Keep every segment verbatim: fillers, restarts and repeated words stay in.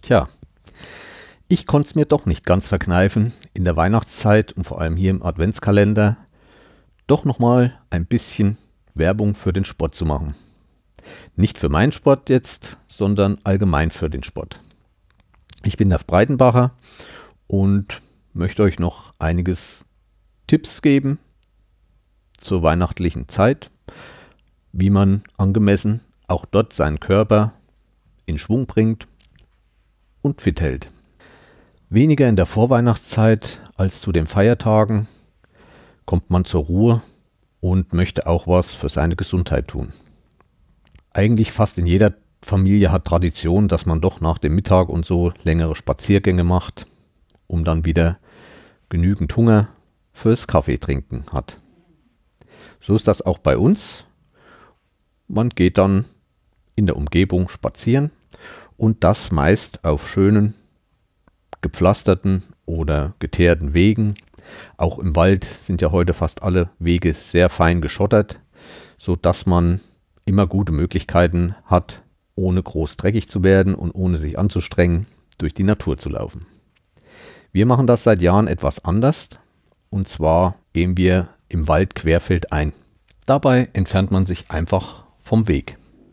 Tja, ich konnte es mir doch nicht ganz verkneifen, in der Weihnachtszeit und vor allem hier im Adventskalender doch nochmal ein bisschen Werbung für den Sport zu machen. Nicht für meinen Sport jetzt, sondern allgemein für den Sport. Ich bin der Breitenbacher und möchte euch noch einiges Tipps geben zur weihnachtlichen Zeit, wie man angemessen auch dort seinen Körper in Schwung bringt und fit hält. Weniger in der Vorweihnachtszeit als zu den Feiertagen kommt man zur Ruhe und möchte auch was für seine Gesundheit tun. Eigentlich fast in jeder Familie hat Tradition, dass man doch nach dem Mittag und so längere Spaziergänge macht, um dann wieder genügend Hunger fürs Kaffeetrinken hat. So ist das auch bei uns. Man geht dann in der Umgebung spazieren und das meist auf schönen, gepflasterten oder geteerten Wegen. Auch im Wald sind ja heute fast alle Wege sehr fein geschottert, sodass man immer gute Möglichkeiten hat, ohne groß dreckig zu werden und ohne sich anzustrengen, durch die Natur zu laufen. Wir machen das seit Jahren etwas anders, und zwar gehen wir im Wald querfeldein. Dabei entfernt man sich einfach vom Weg.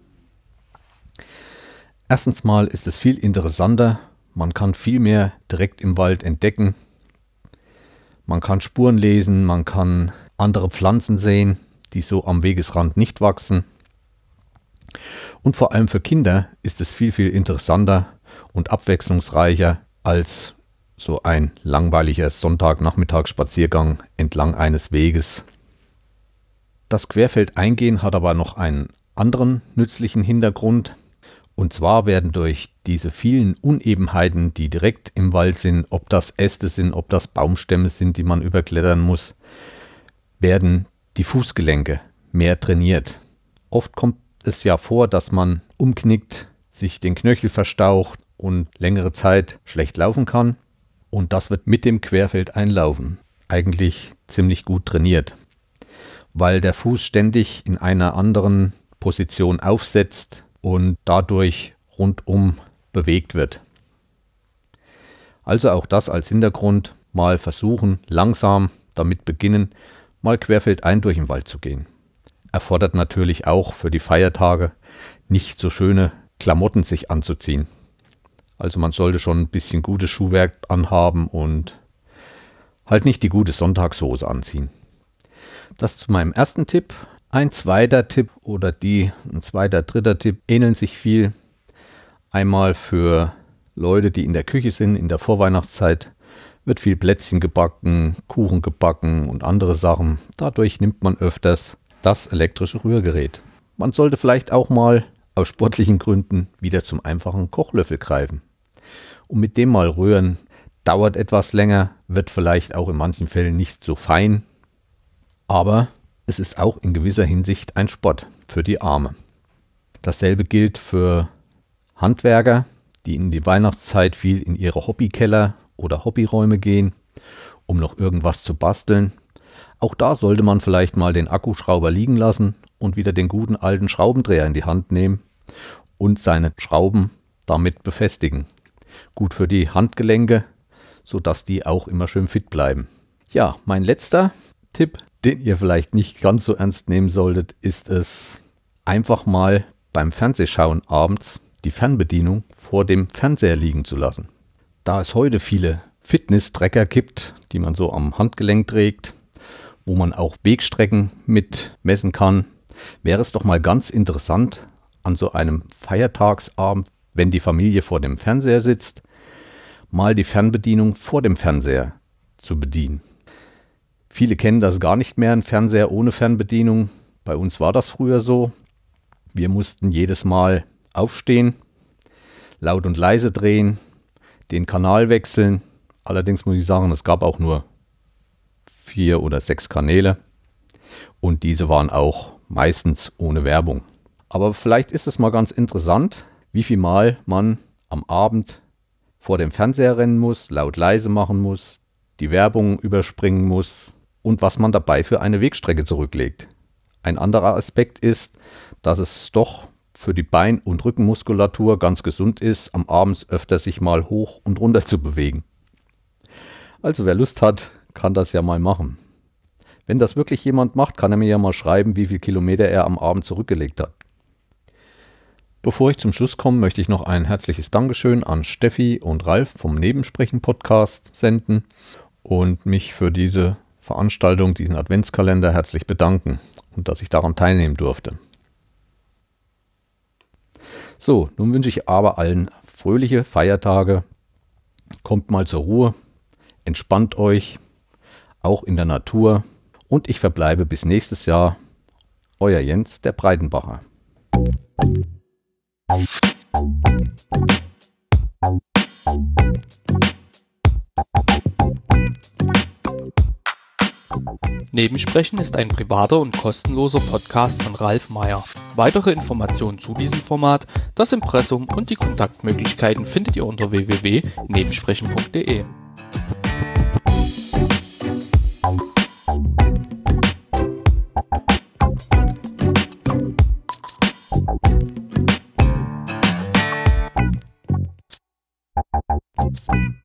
Erstens mal ist es viel interessanter, man kann viel mehr direkt im Wald entdecken. Man kann Spuren lesen, man kann andere Pflanzen sehen, die so am Wegesrand nicht wachsen. Und vor allem für Kinder ist es viel, viel interessanter und abwechslungsreicher als so ein langweiliger Sonntagnachmittagsspaziergang entlang eines Weges. Das Querfeldeingehen hat aber noch einen anderen nützlichen Hintergrund. Und zwar werden durch diese vielen Unebenheiten, die direkt im Wald sind, ob das Äste sind, ob das Baumstämme sind, die man überklettern muss, werden die Fußgelenke mehr trainiert. Oft kommt es ja vor, dass man umknickt, sich den Knöchel verstaucht und längere Zeit schlecht laufen kann. Und das wird mit dem Querfeldeinlaufen eigentlich ziemlich gut trainiert, weil der Fuß ständig in einer anderen Position aufsetzt und dadurch rundum bewegt wird. Also auch das als Hintergrund, mal versuchen, langsam damit beginnen, mal querfeldein durch den Wald zu gehen. Erfordert natürlich auch für die Feiertage nicht so schöne Klamotten sich anzuziehen. Also man sollte schon ein bisschen gutes Schuhwerk anhaben und halt nicht die gute Sonntagshose anziehen. Das zu meinem ersten Tipp. Ein zweiter Tipp oder die, ein zweiter, dritter Tipp ähneln sich viel. Einmal für Leute, die in der Küche sind, in der Vorweihnachtszeit wird viel Plätzchen gebacken, Kuchen gebacken und andere Sachen. Dadurch nimmt man öfters das elektrische Rührgerät. Man sollte vielleicht auch mal aus sportlichen Gründen wieder zum einfachen Kochlöffel greifen. Und mit dem mal rühren, dauert etwas länger, wird vielleicht auch in manchen Fällen nicht so fein, aber es ist auch in gewisser Hinsicht ein Sport für die Arme. Dasselbe gilt für Handwerker, die in die Weihnachtszeit viel in ihre Hobbykeller oder Hobbyräume gehen, um noch irgendwas zu basteln. Auch da sollte man vielleicht mal den Akkuschrauber liegen lassen und wieder den guten alten Schraubendreher in die Hand nehmen und seine Schrauben damit befestigen. Gut für die Handgelenke, sodass die auch immer schön fit bleiben. Ja, mein letzter Tipp, den ihr vielleicht nicht ganz so ernst nehmen solltet, ist es, einfach mal beim Fernsehschauen abends die Fernbedienung vor dem Fernseher liegen zu lassen. Da es heute viele Fitness-Tracker gibt, die man so am Handgelenk trägt, wo man auch Wegstrecken mit messen kann, wäre es doch mal ganz interessant, an so einem Feiertagsabend, wenn die Familie vor dem Fernseher sitzt, mal die Fernbedienung vor dem Fernseher zu bedienen. Viele kennen das gar nicht mehr, ein Fernseher ohne Fernbedienung. Bei uns war das früher so. Wir mussten jedes Mal aufstehen, laut und leise drehen, den Kanal wechseln. Allerdings muss ich sagen, es gab auch nur vier oder sechs Kanäle und diese waren auch meistens ohne Werbung. Aber vielleicht ist es mal ganz interessant, wie viel Mal man am Abend vor dem Fernseher rennen muss, laut leise machen muss, die Werbung überspringen muss und was man dabei für eine Wegstrecke zurücklegt. Ein anderer Aspekt ist, dass es doch für die Bein- und Rückenmuskulatur ganz gesund ist, am Abend öfter sich mal hoch und runter zu bewegen. Also wer Lust hat, kann das ja mal machen. Wenn das wirklich jemand macht, kann er mir ja mal schreiben, wie viele Kilometer er am Abend zurückgelegt hat. Bevor ich zum Schluss komme, möchte ich noch ein herzliches Dankeschön an Steffi und Ralf vom Nebensprechen-Podcast senden und mich für diese Veranstaltung, diesen Adventskalender herzlich bedanken und dass ich daran teilnehmen durfte. So, nun wünsche ich aber allen fröhliche Feiertage. Kommt mal zur Ruhe, entspannt euch, auch in der Natur. Und ich verbleibe bis nächstes Jahr. Euer Jens, der Breitenbacher. Nebensprechen ist ein privater und kostenloser Podcast von Ralf Meyer. Weitere Informationen zu diesem Format, das Impressum und die Kontaktmöglichkeiten findet ihr unter w w w punkt nebensprechen punkt de.